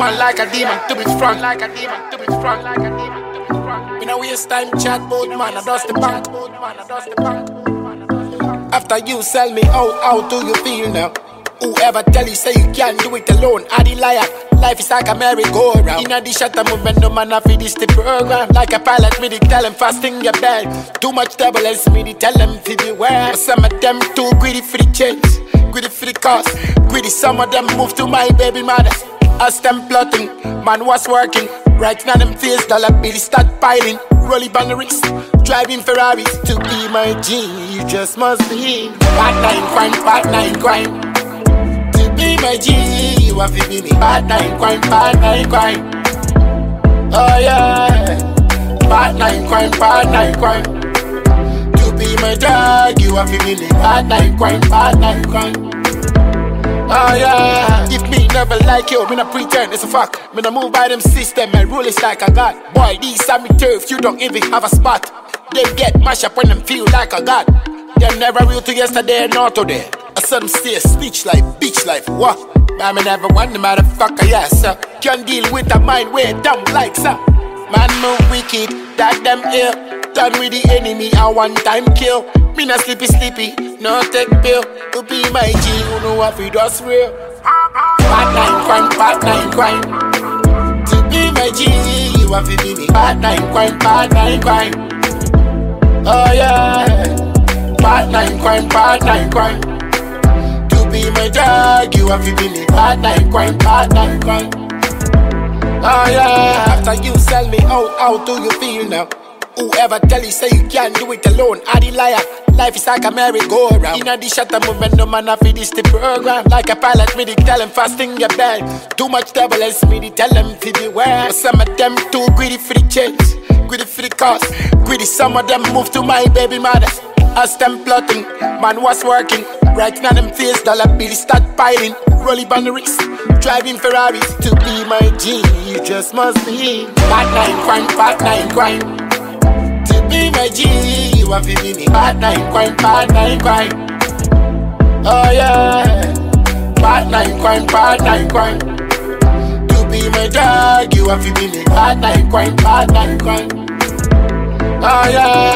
man like a demon, to be strong like a demon, to be strong like a demon, to be strong. We no waste time chat bout man, I dust the bank. After you sell me out, how do you feel now? Whoever tell you say you can't do it alone, I the liar. Life is like a merry-go-round. Inna the shutter movement, no man have finish the program. Like a pilot, me they tell him fasting your bed. Too much turbulence, me they tell him to beware. Some of them too greedy for the change, greedy for the cost, greedy. Some of them move to my baby mother. Us them plotting, man was working. Right now them face dollar bills start piling. Rolling on the wrist, driving Ferraris. To be my G, you just must be bad nine crime, bad nine crime. Be my G, you have to be me. Bad nine crime, bad nine crime. Oh yeah, bad nine crime, bad nine crime. To be my dog, you have to be me. Bad nine crime, bad nine crime. Oh yeah, if me never like you, me not pretend, it's a fact. Me not move by them system, my rule is like a god. Boy, these are me turf, you don't even have a spot. They get mashed up when them feel like a god. They're never real to yesterday, nor today. I saw them stay speech life, bitch life, what? Man, me never want the motherfucker, yes, sir. Can't deal with a mind way down like, sir. Man, move wicked, that them ill. Done with the enemy, I one time kill. Me not sleepy, no take pill. To be my G, you know what we does real. Bad nine crime, bad nine crime. To be my G, you have to be me. Bad nine crime, bad nine crime. Oh yeah, bad nine crime, bad nine crime. Be my dog, you have to be me. Bad nine crime, bad nine crime. Oh yeah. After you sell me out, how do you feel now? Whoever tell you say you can't do it alone, I the liar. Life is like a merry-go-round. Inna the shutter movement, no man have finish the program. Like a pilot, me they tell him fasting your bed. Too much turbulence, me they tell him to beware. Some of them too greedy for the change, greedy for the cost, greedy. Some of them move to my baby mother. Us them plotting, man was working. Right now them face dollar bills start piling. Rolling on the wrist, driving Ferraris. To be my G, you just must be bad nine crime, bad nine crime. To be my G, you have to be me. Bad nine crime, bad nine crime. Oh yeah, bad nine crime, bad nine crime. To be my dog, you have to be me. Bad nine crime, bad nine crime. Oh yeah.